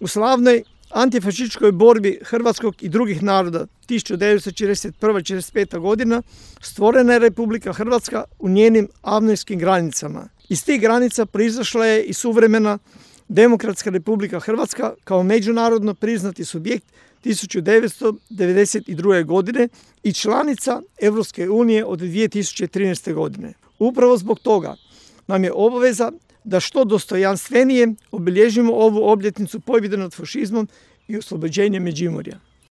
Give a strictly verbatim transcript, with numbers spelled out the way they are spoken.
U slavnoj antifašističkoj borbi hrvatskog i drugih naroda tisuću devetsto četrdeset prva do četrdeset peta godina stvorena je Republika Hrvatska u njenim avnojskim granicama. Iz tih granica proizašla je i suvremena Demokratska Republika Hrvatska kao međunarodno priznati subjekt tisuću devetsto devedeset druge. godine i članica Europske unije od dvije tisuće trinaeste. godine. Upravo zbog toga nam je obaveza da što dostojanstvenije obilježimo ovu obljetnicu pobjede nad fašizmom i oslobođenje Međimurja.